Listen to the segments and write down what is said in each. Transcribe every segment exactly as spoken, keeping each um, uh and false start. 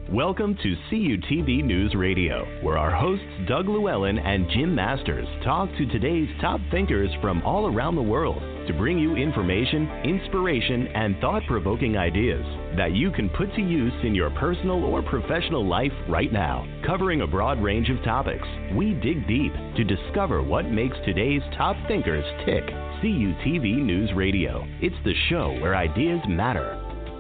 Welcome to C U T V News Radio, where our hosts Doug Llewellyn and Jim Masters talk to today's top thinkers from all around the world to bring you information, inspiration, and thought-provoking ideas that you can put to use in your personal or professional life right now. Covering a broad range of topics, we dig deep to discover what makes today's top thinkers tick. C U T V News Radio. It's the show where ideas matter.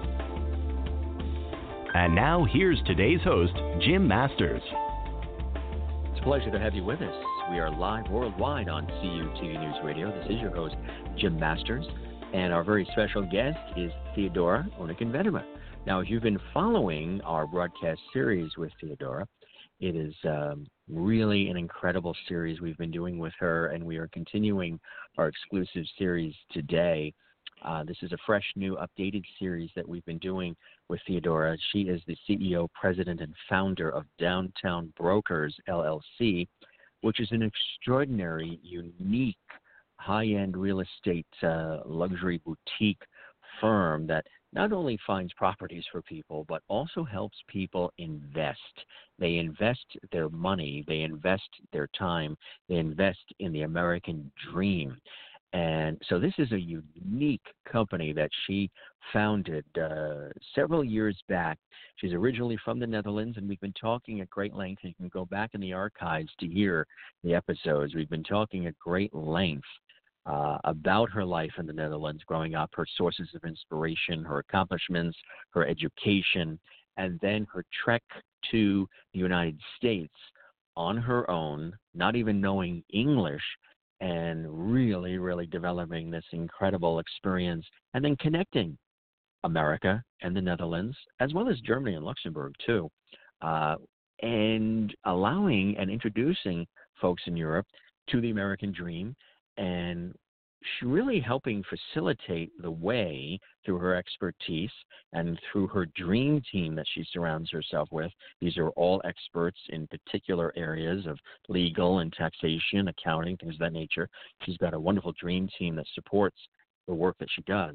And now, here's today's host, Jim Masters. It's a pleasure to have you with us. We are live worldwide on C U T V News Radio. This is your host, Jim Masters, and our very special guest is Theodora Onikonvenema. Now, if you've been following our broadcast series with Theodora, it is um, really an incredible series we've been doing with her, and we are continuing our exclusive series today. Uh, this is a fresh, new, updated series that we've been doing with Theodora. She is the C E O, president, and founder of Downtown Brokers, L L C, which is an extraordinary, unique, high-end real estate uh, luxury boutique firm that not only finds properties for people, but also helps people invest. They invest their money, they invest their time, they invest in the American dream. And so this is a unique company that she founded uh, several years back. She's originally from the Netherlands, and we've been talking at great length. You can go back in the archives to hear the episodes. We've been talking at great length uh, about her life in the Netherlands growing up, her sources of inspiration, her accomplishments, her education, and then her trek to the United States on her own, not even knowing English, and really, really developing this incredible experience, and then connecting America and the Netherlands, as well as Germany and Luxembourg, too, uh, and allowing and introducing folks in Europe to the American dream, and really helping facilitate the way through her expertise and through her dream team that she surrounds herself with. These are all experts in particular areas of legal and taxation, accounting, things of that nature. She's got a wonderful dream team that supports the work that she does,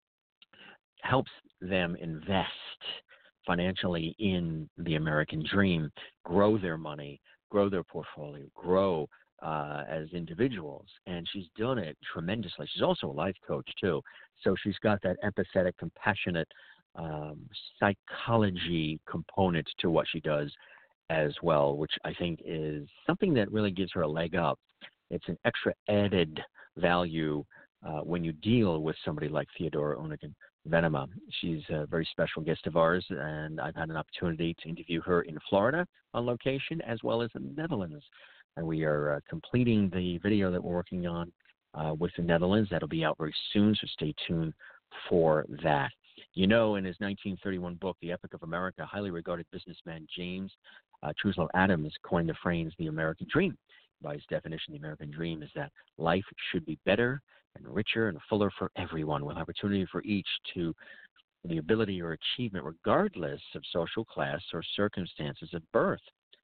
helps them invest financially in the American dream, grow their money, grow their portfolio, grow Uh, as individuals, and she's done it tremendously. She's also a life coach, too, so she's got that empathetic, compassionate um, psychology component to what she does as well, which I think is something that really gives her a leg up. It's an extra added value uh, when you deal with somebody like Theodora Onikonvenema. She's a very special guest of ours, and I've had an opportunity to interview her in Florida on location as well as in the Netherlands. And we are uh, completing the video that we're working on uh, with the Netherlands. That'll be out very soon, so stay tuned for that. You know, in his nineteen thirty-one book, The Epic of America, highly regarded businessman James uh, Truslow Adams coined the phrase, the American dream. By his definition, the American dream is that life should be better and richer and fuller for everyone, with opportunity for each to the ability or achievement, regardless of social class or circumstances of birth.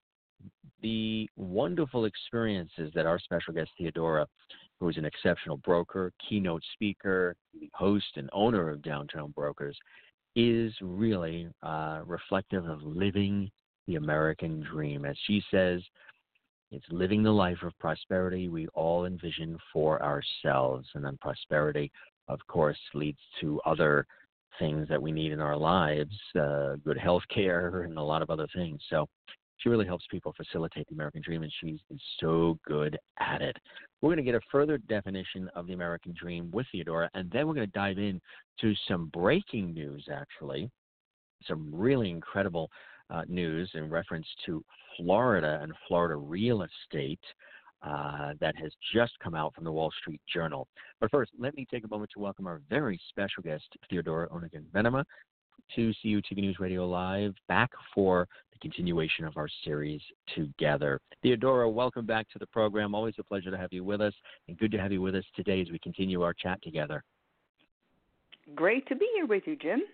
The wonderful experiences that our special guest Theodora, who is an exceptional broker, keynote speaker, host, and owner of Downtown Brokers, is really uh, reflective of living the American dream. As she says, it's living the life of prosperity we all envision for ourselves. And then prosperity, of course, leads to other things that we need in our lives, uh, good health care and a lot of other things. So she really helps people facilitate the American dream, and she's so good at it. We're going to get a further definition of the American dream with Theodora, and then we're going to dive in to some breaking news, actually, some really incredible uh, news in reference to Florida and Florida real estate uh, that has just come out from the Wall Street Journal. But first, let me take a moment to welcome our very special guest, Theodora Onikonvenema, to C U T V News Radio Live, back for the continuation of our series together. Theodora, welcome back to the program. Always a pleasure to have you with us, and good to have you with us today as we continue our chat together. Great to be here with you, Jim.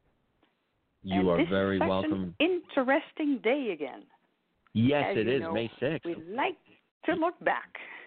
You and are this very is such welcome. An interesting day again. Yes, As it you is, know, May sixth. We like to look back.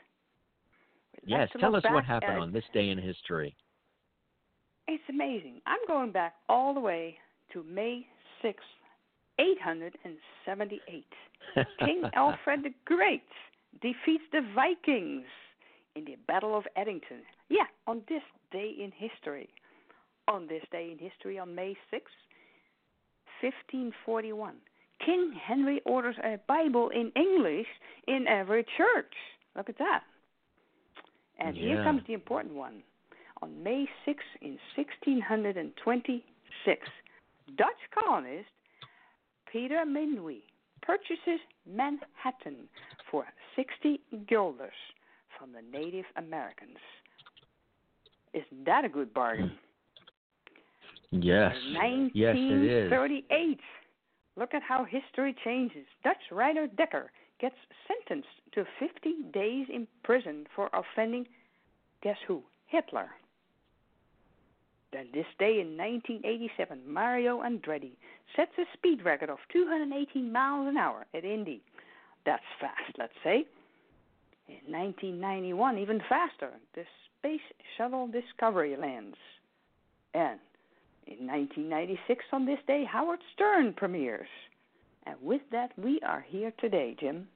We yes, like to tell look us what back happened at, on this day in history. It's amazing. I'm going back all the way to May sixth, eight hundred seventy-eight. King Alfred the Great defeats the Vikings in the Battle of Edington. Yeah, on this day in history. On this day in history, on May sixth, fifteen forty-one, King Henry orders a Bible in English in every church. Look at that. And yeah. here comes the important one. On May sixth in sixteen twenty-six, Dutch colonist Peter Minuit purchases Manhattan for sixty guilders from the Native Americans. Isn't that a good bargain? Yes. Yes, it is. nineteen thirty-eight. Look at how history changes. Dutch writer Dekker gets sentenced to fifty days in prison for offending, guess who? Hitler. Then this day in nineteen eighty-seven, Mario Andretti sets a speed record of two hundred eighteen miles an hour at Indy. That's fast, let's say. In nineteen ninety-one, even faster, the Space Shuttle Discovery lands. And in nineteen ninety-six, on this day, Howard Stern premieres. And with that, we are here today, Jim.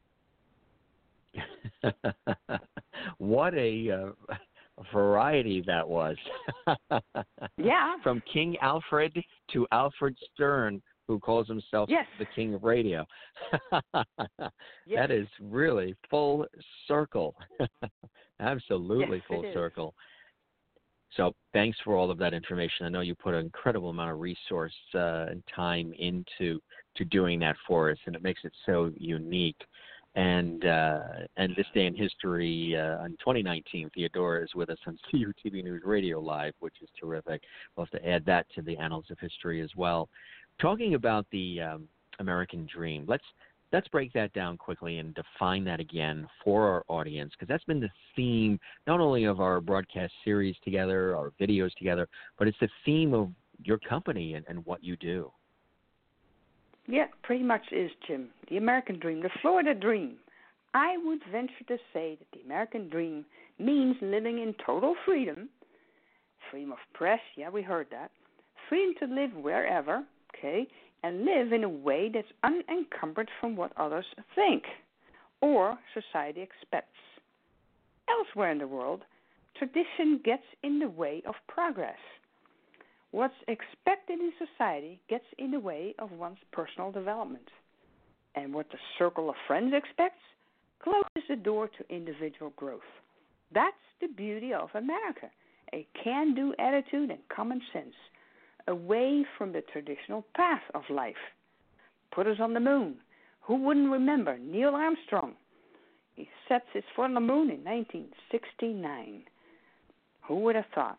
What a uh, variety that was. Yeah. From King Alfred to Alfred Stern, who calls himself yes. the King of Radio. Yes. That is really full circle. Absolutely Yes, full circle. So thanks for all of that information. I know you put an incredible amount of resource uh, and time into to doing that for us, and it makes it so unique. And uh, and this day in history, uh, in twenty nineteen, Theodora is with us on C U T V News Radio Live, which is terrific. We'll have to add that to the annals of history as well. Talking about the um, American dream, let's let's break that down quickly and define that again for our audience, because that's been the theme not only of our broadcast series together, our videos together, but it's the theme of your company and, and what you do. Yeah, pretty much is, Jim. The American dream, the Florida dream. I would venture to say that the American dream means living in total freedom, freedom of press, yeah, we heard that, freedom to live wherever, okay, and live in a way that's unencumbered from what others think or society expects. Elsewhere in the world, tradition gets in the way of progress. What's expected in society gets in the way of one's personal development. And what the circle of friends expects closes the door to individual growth. That's the beauty of America, a can-do attitude and common sense, away from the traditional path of life. Put us on the moon. Who wouldn't remember Neil Armstrong? He sets his foot on the moon in nineteen sixty-nine. Who would have thought?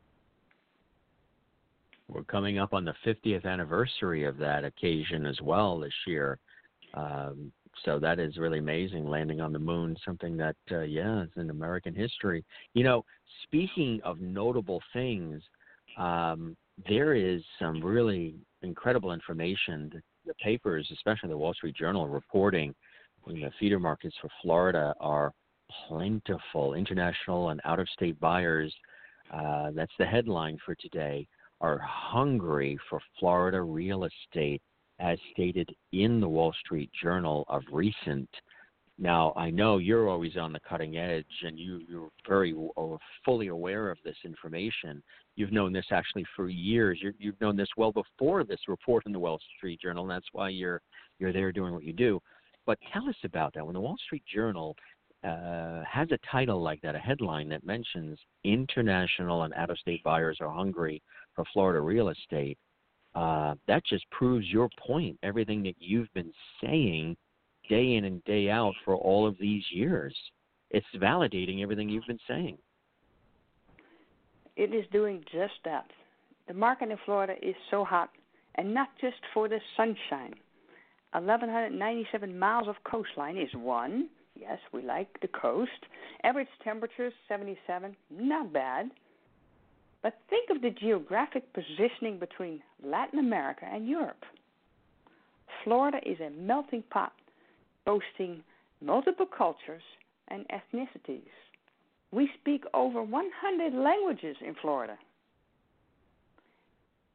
We're coming up on the fiftieth anniversary of that occasion as well this year. Um, so that is really amazing, landing on the moon, something that, uh, yeah, is in American history. You know, speaking of notable things, um, there is some really incredible information. The, the papers, especially the Wall Street Journal, reporting the feeder markets for Florida are plentiful. International and out-of-state buyers, uh, that's the headline for today, are hungry for Florida real estate, as stated in the Wall Street Journal of recent. Now, I know you're always on the cutting edge, and you, you're very uh, fully aware of this information. You've known this actually for years. You're, you've known this well before this report in the Wall Street Journal, and that's why you're you're there doing what you do. But tell us about that. When the Wall Street Journal uh, has a title like that, a headline that mentions international and out-of-state buyers are hungry for Florida real estate, uh, that just proves your point, everything that you've been saying day in and day out for all of these years. It's validating everything you've been saying. It is doing just that. The market in Florida is so hot, and not just for the sunshine. eleven ninety-seven miles of coastline is one. Yes, we like the coast. Average temperature seventy-seven, not bad. But think of the geographic positioning between Latin America and Europe. Florida is a melting pot, boasting multiple cultures and ethnicities. We speak over one hundred languages in Florida.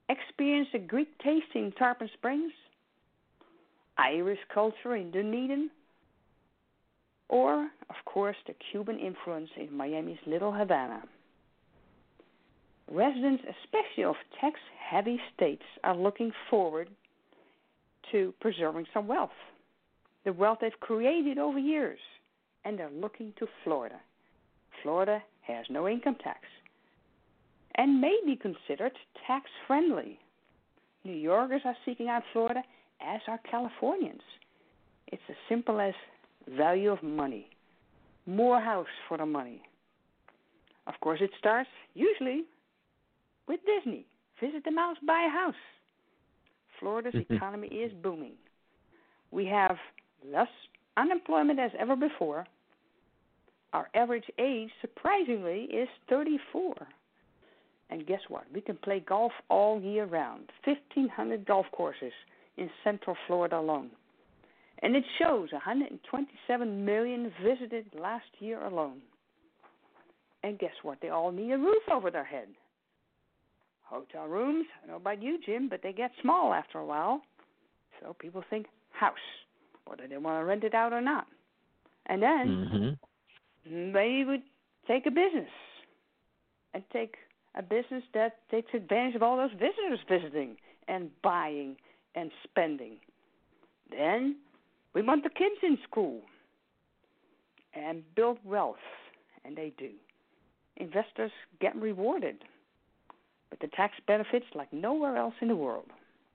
experience the Greek taste in Tarpon Springs, Irish culture in Dunedin, or, of course, the Cuban influence in Miami's Little Havana. Residents, especially of tax-heavy states, are looking forward to preserving some wealth, the wealth they've created over years, and they're looking to Florida. Florida has no income tax and may be considered tax-friendly. New Yorkers are seeking out Florida, as are Californians. It's as simple as value of money, more house for the money. Of course, it starts usually with Disney. Visit the mouse, buy a house. Florida's economy is booming. We have less unemployment as ever before. Our average age, surprisingly, is thirty-four. And guess what? We can play golf all year round. fifteen hundred golf courses in Central Florida alone. And it shows one hundred twenty-seven million visited last year alone. And guess what? They all need a roof over their head. Hotel rooms, I don't know about you, Jim, but they get small after a while. So people think house, whether they want to rent it out or not. And then mm-hmm. they would take a business and take a business that takes advantage of all those visitors visiting and buying and spending. Then we want the kids in school and build wealth, and they do. Investors get rewarded with the tax benefits like nowhere else in the world.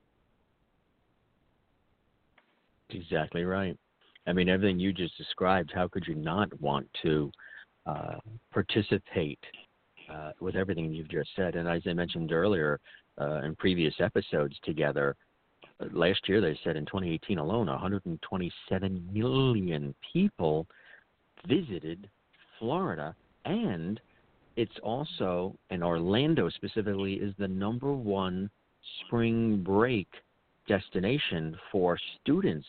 Exactly right. I mean, everything you just described, how could you not want to uh, participate uh, with everything you've just said? And as I mentioned earlier uh, in previous episodes together, uh, last year they said in twenty eighteen alone, one hundred twenty-seven million people visited Florida, and it's also, and Orlando specifically, is the number one spring break destination for students.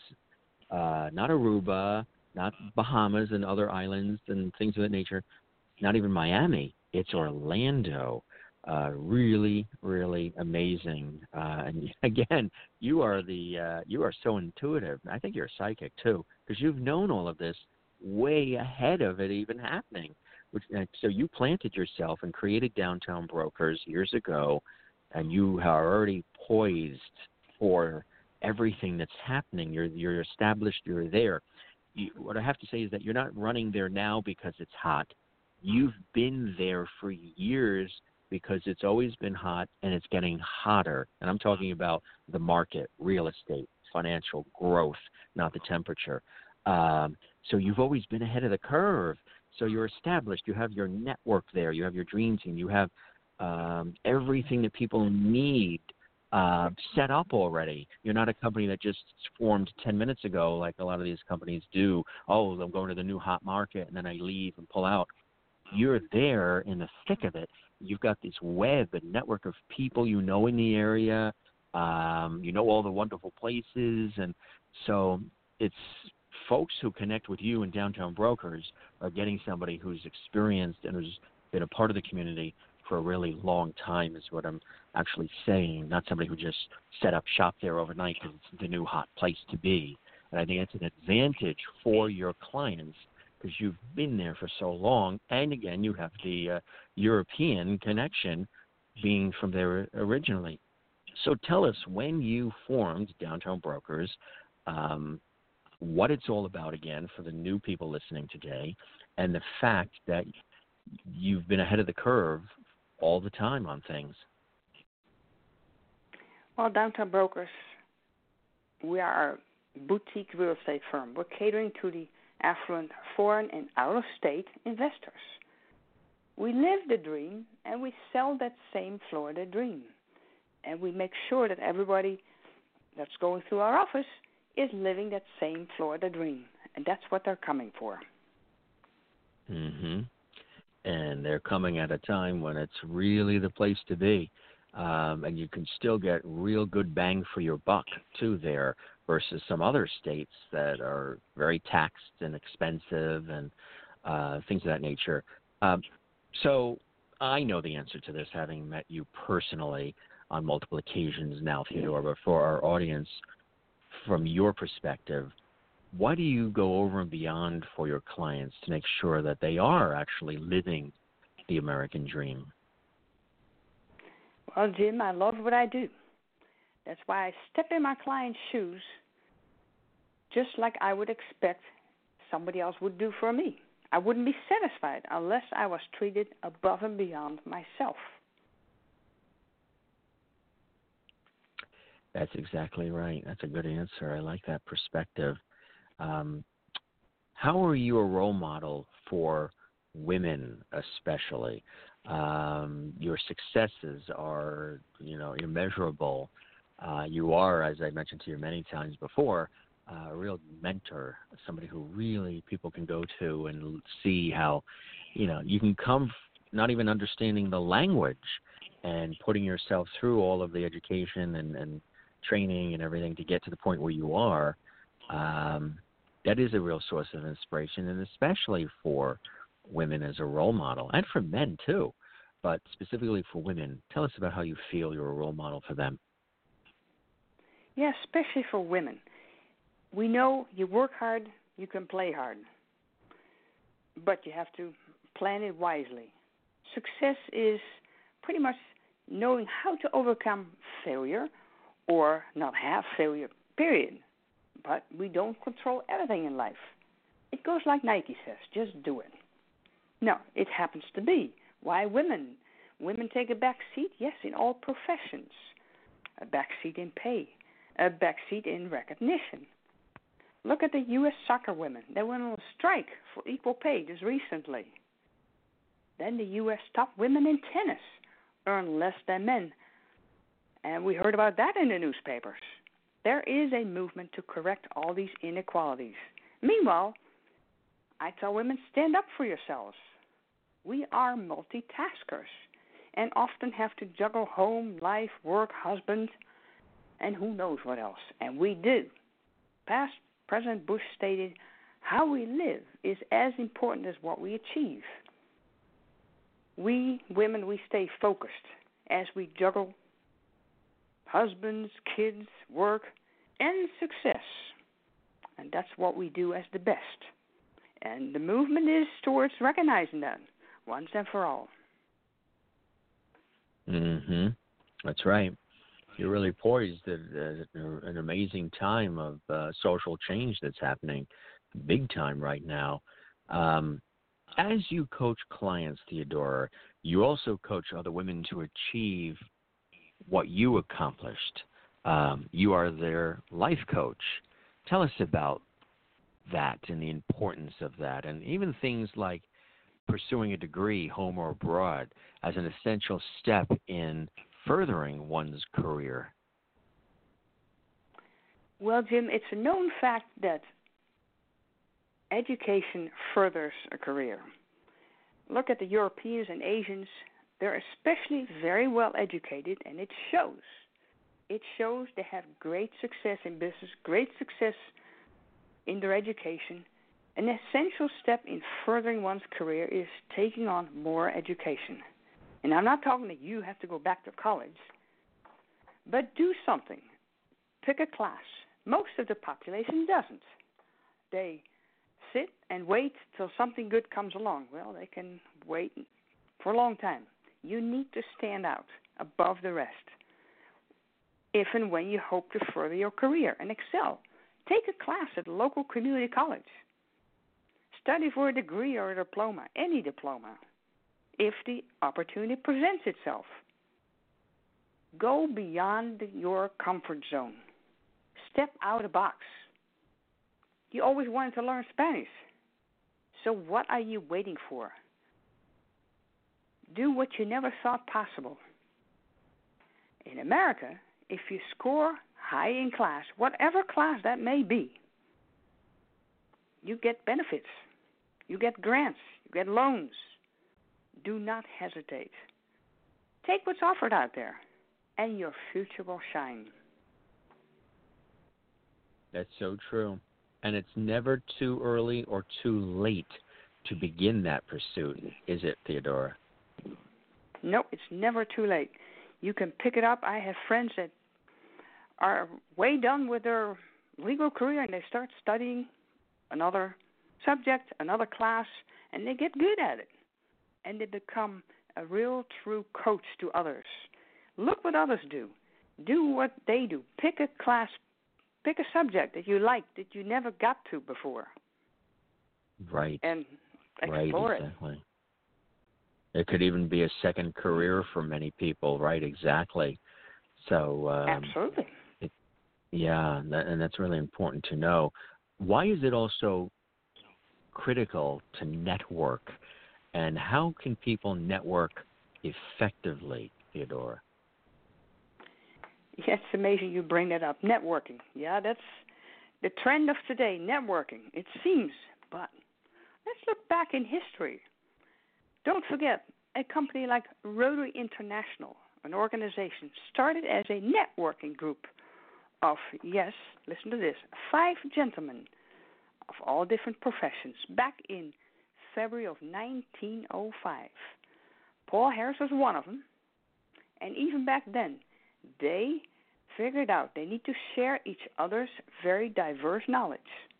Uh, not Aruba, not Bahamas and other islands and things of that nature, not even Miami. It's Orlando. Uh, really, really amazing. Uh, and again, you are the uh, you are so intuitive. I think you're a psychic too, because you've known all of this way ahead of it even happening. Which, so you planted yourself and created Downtown Brokers years ago, and you are already poised for everything that's happening. You're you're established. You're there. You, what I have to say is that you're not running there now because it's hot. You've been there for years because it's always been hot and it's getting hotter. And I'm talking about the market, real estate, financial growth, not the temperature. Um, so you've always been ahead of the curve. So you're established. You have your network there. You have your dream team. You have um, everything that people need uh, set up already. You're not a company that just formed ten minutes ago like a lot of these companies do. Oh, I'm going to the new hot market, and then I leave and pull out. You're there in the thick of it. You've got this web and network of people you know in the area. Um, you know all the wonderful places. And so it's folks who connect with you in Downtown Brokers are getting somebody who's experienced and who's been a part of the community for a really long time is what I'm actually saying, not somebody who just set up shop there overnight because it's the new hot place to be. And I think it's an advantage for your clients because you've been there for so long. And, again, you have the uh, European connection being from there originally. So tell us, when you formed Downtown Brokers, um, what it's all about again for the new people listening today, and the fact that you've been ahead of the curve all the time on things. Well, Downtown Brokers, we are a boutique real estate firm. We're catering to the affluent foreign and out-of-state investors. We live the dream, and we sell that same Florida dream. And we make sure that everybody that's going through our office is living that same Florida dream, and that's what they're coming for. Mm-hmm. And they're coming at a time when it's really the place to be, um, and you can still get real good bang for your buck, too, there, versus some other states that are very taxed and expensive and uh, things of that nature. Um, so I know the answer to this, having met you personally on multiple occasions now, Theodora, but for our audience, from your perspective, what do you go over and beyond for your clients to make sure that they are actually living the American dream? Well, Jim, I love what I do. That's why I step in my client's shoes just like I would expect somebody else would do for me. I wouldn't be satisfied unless I was treated above and beyond myself. That's exactly right. That's a good answer. I like that perspective. Um, how are you a role model for women, especially? Um, your successes are, you know, immeasurable. Uh, you are, as I mentioned to you many times before, uh, a real mentor, somebody who really people can go to and see how, you know, you can come not even understanding the language and putting yourself through all of the education and, and training and everything to get to the point where you are. Um, that is a real source of inspiration, and especially for women as a role model, and for men too, but specifically for women. Tell us about how you feel you're a role model for them. Yeah, especially for women. We know you work hard, you can play hard, but you have to plan it wisely. Success is pretty much knowing how to overcome failure or not have failure, period. But we don't control everything in life. It goes like Nike says, just do it. No, it happens to be. Why women? Women take a back seat, yes, in all professions. A back seat in pay, a back seat in recognition. Look at the U S soccer women. They went on a strike for equal pay just recently. Then the U S top women in tennis earn less than men. And we heard about that in the newspapers. There is a movement to correct all these inequalities. Meanwhile, I tell women, stand up for yourselves. We are multitaskers and often have to juggle home, life, work, husband, and who knows what else. And we do. Past President Bush stated, how we live is as important as what we achieve. We women, we stay focused as we juggle husbands, kids, work, and success. And that's what we do as the best. And the movement is towards recognizing that once and for all. Mm-hmm. That's right. You're really poised at, at an amazing time of uh, social change that's happening, big time right now. Um, as you coach clients, Theodora, you also coach other women to achieve what you accomplished. Um, you are their life coach. Tell us about that and the importance of that, and even things like pursuing a degree, home or abroad, as an essential step in furthering one's career. Well, Jim, it's a known fact that education furthers a career. Look at the Europeans and Asians. They're especially very well educated, and it shows. It shows they have great success in business, great success in their education. An essential step in furthering one's career is taking on more education. And I'm not talking that you have to go back to college, but do something. Pick a class. Most of the population doesn't. They sit and wait till something good comes along. Well, they can wait for a long time. You need to stand out above the rest if and when you hope to further your career and excel. Take a class at a local community college. Study for a degree or a diploma, any diploma, if the opportunity presents itself. Go beyond your comfort zone. Step out of the box. You always wanted to learn Spanish. So what are you waiting for? Do what you never thought possible. In America, if you score high in class, whatever class that may be, you get benefits. You get grants. You get loans. Do not hesitate. Take what's offered out there, and your future will shine. That's so true. And it's never too early or too late to begin that pursuit, is it, Theodora? No, it's never too late. You can pick it up. I have friends that are way done with their legal career, and they start studying another subject, another class, and they get good at it. And they become a real, true coach to others. Look what others do. Do what they do. Pick a class, pick a subject that you like that you never got to before. Right. And explore right, exactly. it. It could even be a second career for many people, right? Exactly. So um, Absolutely. It, yeah, and, that, and that's really important to know. Why is it also critical to network, and how can people network effectively, Theodora? Yeah, it's amazing you bring that up. Networking. Yeah, that's the trend of today, networking. It seems, but let's look back in history. Don't forget, a company like Rotary International, an organization started as a networking group of, yes, listen to this, five gentlemen of all different professions back in February of nineteen oh five. Paul Harris was one of them, and even back then, they figured out they need to share each other's very diverse knowledge.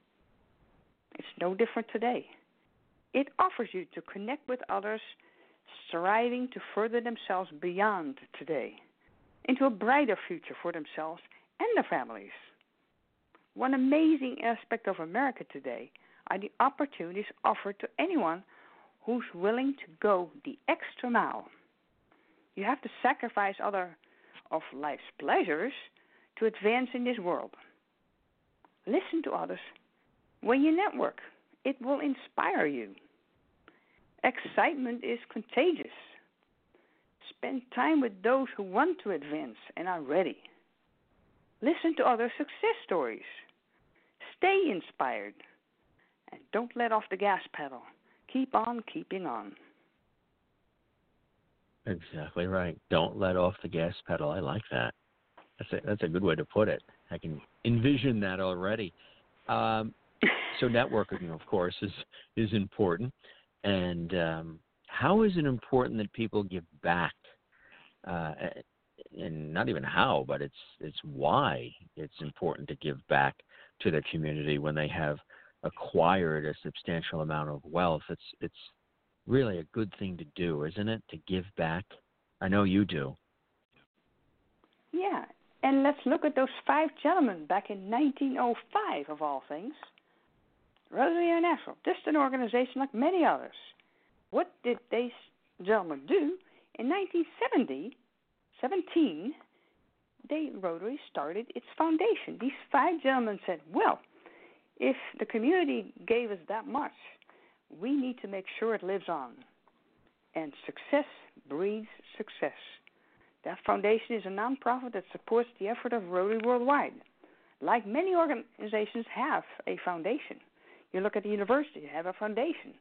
It's no different today. It offers you to connect with others striving to further themselves beyond today, into a brighter future for themselves and their families. One amazing aspect of America today are the opportunities offered to anyone who's willing to go the extra mile. You have to sacrifice other of life's pleasures to advance in this world. Listen to others. When you network, it will inspire you. Excitement is contagious. Spend time with those who want to advance and are ready. Listen to other success stories. Stay inspired. And don't let off the gas pedal. Keep on keeping on. Exactly right. Don't let off the gas pedal. I like that. That's a, that's a good way to put it. I can envision that already. Um, so networking, of course, is is important. And um, how is it important that people give back? Uh, and not even how, but it's it's why it's important to give back to the community when they have acquired a substantial amount of wealth. It's it's really a good thing to do, isn't it? To give back. I know you do. Yeah, and let's look at those five gentlemen back in nineteen oh five, of all things. Rotary International, just an organization like many others. What did these gentlemen do? In nineteen seventeen, they Rotary started its foundation. These five gentlemen said, well, if the community gave us that much, we need to make sure it lives on. And success breeds success. That foundation is a nonprofit that supports the effort of Rotary worldwide. Like many organizations have a foundation. You look at the university, you have a foundation.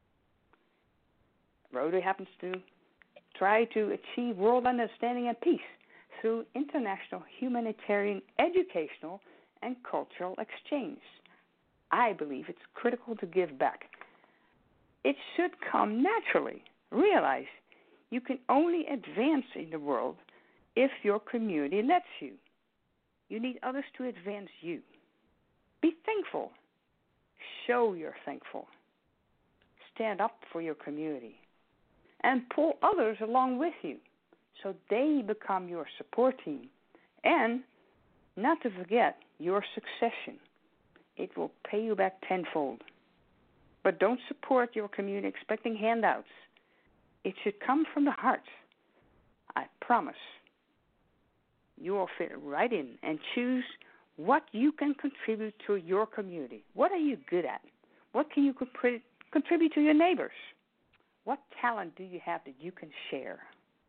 Rotary happens to try to achieve world understanding and peace through international humanitarian, educational, and cultural exchange. I believe it's critical to give back. It should come naturally. Realize you can only advance in the world if your community lets you. You need others to advance you. Be thankful. Show you're thankful. Stand up for your community. And pull others along with you so they become your support team. And not to forget your succession. It will pay you back tenfold. But don't support your community expecting handouts. It should come from the heart. I promise. You will fit right in and choose what you can contribute to your community. What are you good at? What can you contribute to your neighbors? What talent do you have that you can share?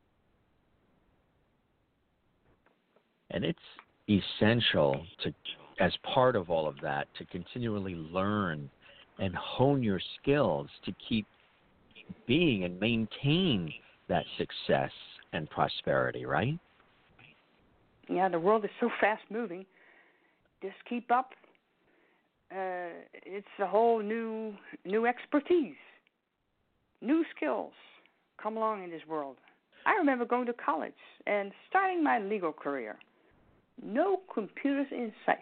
And it's essential to, as part of all of that, to continually learn and hone your skills to keep being and maintain that success and prosperity, right? Yeah, the world is so fast moving. Just keep up. Uh, it's a whole new new expertise, new skills come along in this world. I remember going to college and starting my legal career. No computers in sight.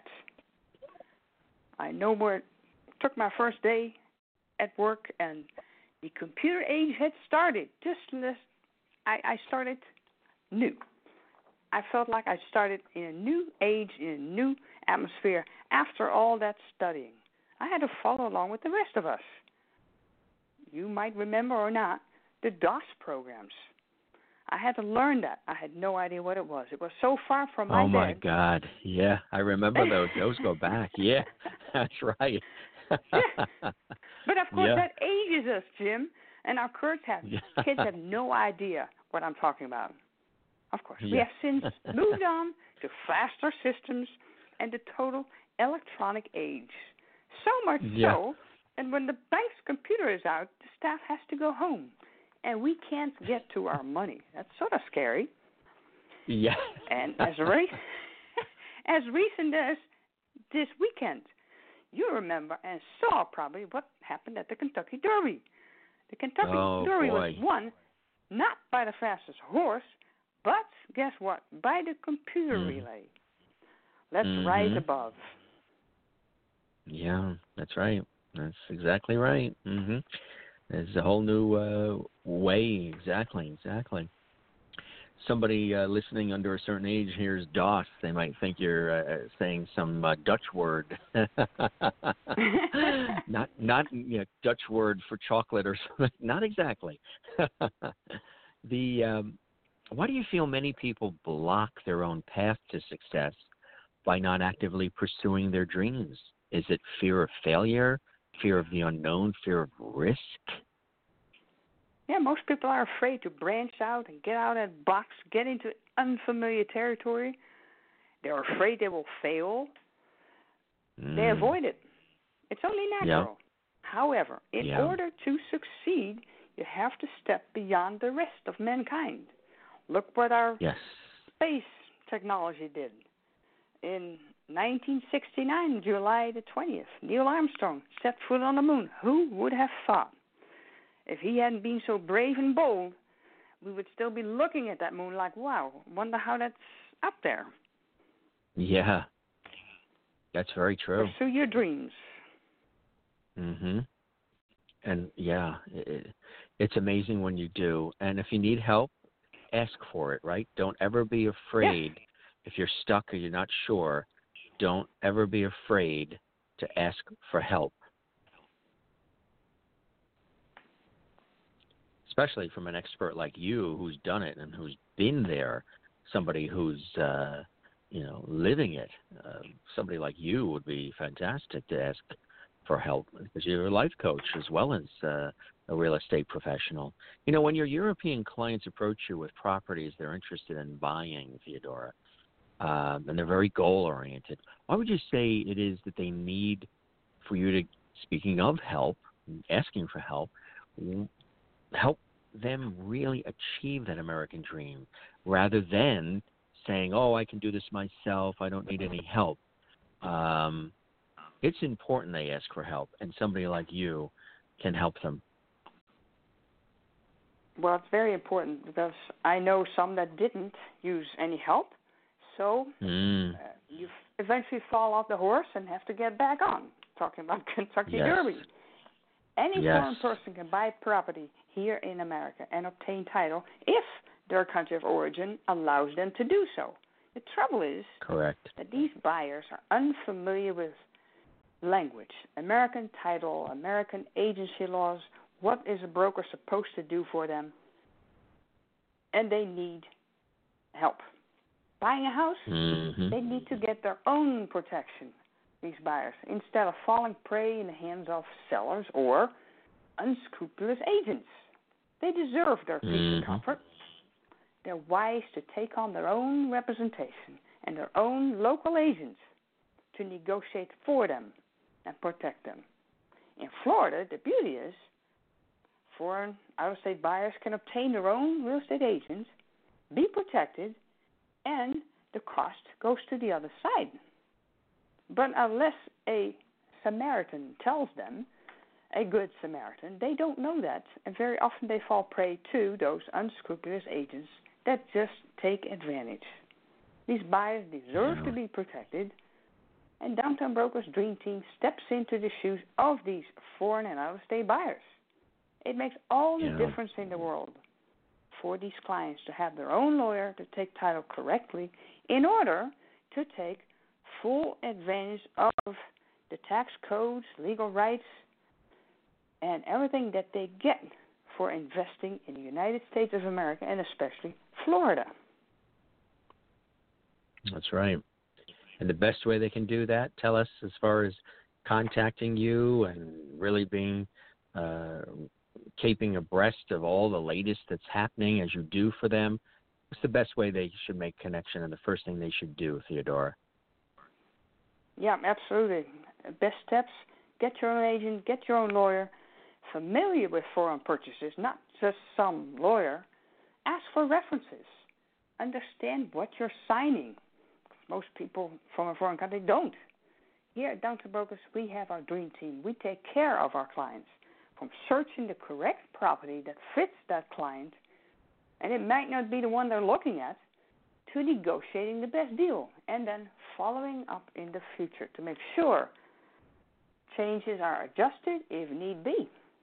I know where it took my first day at work, and the computer age had started. Just as I, I started new. I felt like I started in a new age, in a new atmosphere after all that studying. I had to follow along with the rest of us. You might remember or not the DOS programs. I had to learn that. I had no idea what it was. It was so far from my Oh, my bed. God. Yeah, I remember those. Those go back. Yeah, that's right. Yeah. But, of course, Yeah. that ages us, Jim. And our kids have, Yeah. kids have no idea what I'm talking about. Of course. We Yeah. have since moved on to faster systems and the total electronic age. So much Yeah. so, and when the bank's computer is out, the staff has to go home. And we can't get to our money. That's sort of scary. Yeah. And as re- as recent as this weekend, you remember and saw probably what happened at the Kentucky Derby. The Kentucky Oh, Derby boy. was won not by the fastest horse, but guess what? By the computer Mm. relay. Let's Mhm. rise above. Yeah, that's right. That's exactly right. Mhm. There's a whole new uh, way. Exactly, exactly. Somebody uh, listening under a certain age hears DOS, they might think you're uh, saying some uh, Dutch word. not not you know, Dutch word for chocolate or something. Not exactly. the um, why do you feel many people block their own path to success by not actively pursuing their dreams? Is it fear of failure, fear of the unknown, fear of risk? Yeah, most people are afraid to branch out and get out of that box, get into unfamiliar territory. They're afraid they will fail. Mm. They avoid it. It's only natural. Yeah. However, in Yeah. order to succeed, you have to step beyond the rest of mankind. Look what our Yes. space technology did. In nineteen sixty-nine, July the twentieth, Neil Armstrong set foot on the moon. Who would have thought? If he hadn't been so brave and bold, we would still be looking at that moon like, wow, wonder how that's up there. Yeah. That's very true. Pursue your dreams. Mhm. And yeah, it, it's amazing when you do. And if you need help, ask for it, right? Don't ever be afraid. Yes. If you're stuck or you're not sure, don't ever be afraid to ask for help. Especially from an expert like you who's done it and who's been there, somebody who's, uh, you know, living it. Uh, somebody like you would be fantastic to ask for help because you're a life coach as well as uh, a real estate professional. You know, when your European clients approach you with properties they're interested in buying, Theodora, um, and they're very goal-oriented, what would you say it is that they need for you to, speaking of help, asking for help, help them really achieve that American dream rather than saying, oh, I can do this myself, I don't need any help. Um, it's important they ask for help, and somebody like you can help them. Well, it's very important because I know some that didn't use any help, so Mm. uh, you eventually fall off the horse and have to get back on. Talking about Kentucky Yes. Derby. Any Yes. foreign person can buy property here in America and obtain title if their country of origin allows them to do so. The trouble is Correct. that these buyers are unfamiliar with language, American title, American agency laws, what is a broker supposed to do for them, and they need help. Buying a house, Mm-hmm. they need to get their own protection, these buyers, instead of falling prey in the hands of sellers or unscrupulous agents. They deserve their peace Mm-hmm. and comfort. They're wise to take on their own representation and their own local agents to negotiate for them and protect them. In Florida, the beauty is foreign out-of-state buyers can obtain their own real estate agents, be protected, and the cost goes to the other side. But unless a Samaritan tells them a good Samaritan. They don't know that, and very often they fall prey to those unscrupulous agents that just take advantage. These buyers deserve yeah. to be protected, and Downtown Brokers Dream Team steps into the shoes of these foreign and out-of-state buyers. It makes all the yeah. difference in the world for these clients to have their own lawyer to take title correctly in order to take full advantage of the tax codes, legal rights, and everything that they get for investing in the United States of America and especially Florida. That's right. And the best way they can do that, tell us as far as contacting you and really being uh, keeping abreast of all the latest that's happening as you do for them. What's the best way they should make connection and the first thing they should do, Theodora? Yeah, absolutely. Best steps, get your own agent, get your own lawyer, familiar with foreign purchases, not just some lawyer. Ask for references. Understand what you're signing. Most people from a foreign country don't. Here at Downtown Brokers, we have our dream team. We take care of our clients, from searching the correct property that fits that client, and it might not be the one they're looking at, to negotiating the best deal, and then following up in the future to make sure changes are adjusted if need be.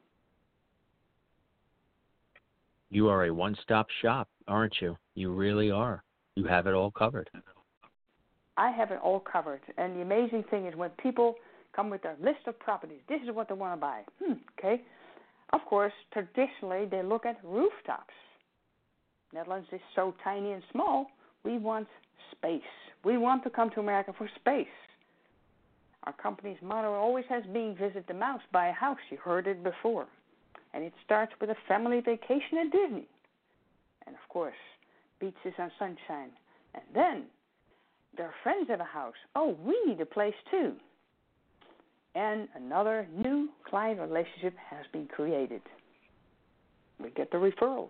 You are a one-stop shop, aren't you? You really are. You have it all covered. I have it all covered. And the amazing thing is when people come with their list of properties, this is what they want to buy. Hmm, okay. Of course, traditionally, they look at rooftops. Netherlands is so tiny and small, we want space. We want to come to America for space. Our company's motto always has been visit the mouse, buy a house. You heard it before. And it starts with a family vacation at Disney. And, of course, beaches and sunshine. And then there are friends at a house. Oh, we need a place too. And another new client relationship has been created. We get the referrals.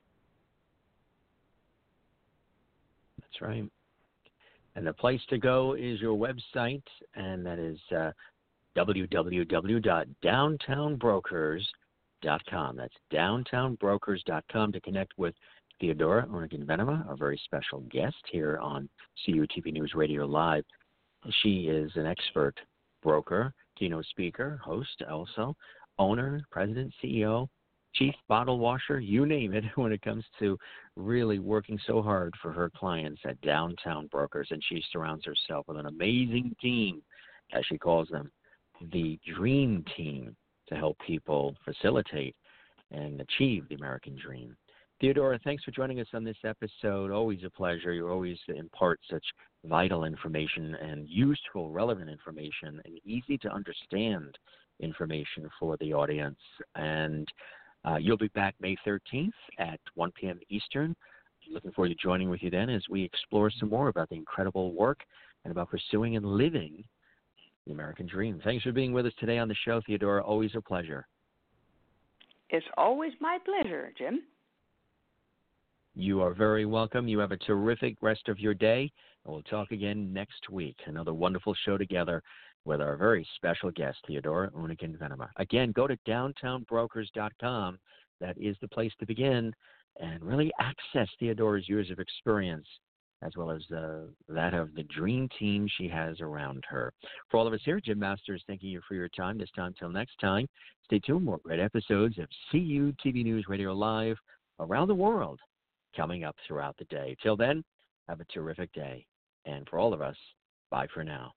That's right. And the place to go is your website, and that is uh, w w w dot downtown brokers dot com. That's downtown brokers dot com to connect with Theodora Onegin-Venema, our very special guest here on C U T V News Radio Live. She is an expert broker, keynote speaker, host also, owner, president, C E O, chief bottle washer, you name it, when it comes to really working so hard for her clients at Downtown Brokers. And she surrounds herself with an amazing team, as she calls them, the Dream Team, to help people facilitate and achieve the American dream. Theodora, thanks for joining us on this episode. Always a pleasure. You always impart such vital information and useful, relevant information and easy to understand information for the audience. And uh, you'll be back May thirteenth at one p.m. Eastern. Looking forward to joining with you then as we explore some more about the incredible work and about pursuing and living the American dream. Thanks for being with us today on the show, Theodora. Always a pleasure. It's always my pleasure, Jim. You are very welcome. You have a terrific rest of your day, and we'll talk again next week. Another wonderful show together with our very special guest, Theodora Onegin-Venema. Again, go to downtown brokers dot com. That is the place to begin, and really access Theodora's years of experience, as well as uh, that of the dream team she has around her. For all of us here, Jim Masters, thanking you for your time. This time till next time, stay tuned. More great episodes of C U T V News Radio Live around the world coming up throughout the day. Till then, have a terrific day. And for all of us, bye for now.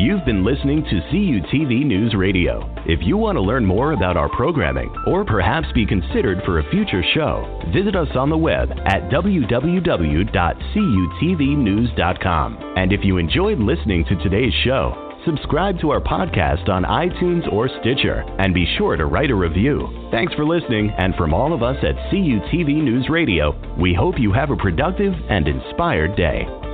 You've been listening to C U T V News Radio. If you want to learn more about our programming or perhaps be considered for a future show, visit us on the web at w w w dot c u t v news dot com. And if you enjoyed listening to today's show, subscribe to our podcast on iTunes or Stitcher, and be sure to write a review. Thanks for listening, and from all of us at C U T V News Radio, we hope you have a productive and inspired day.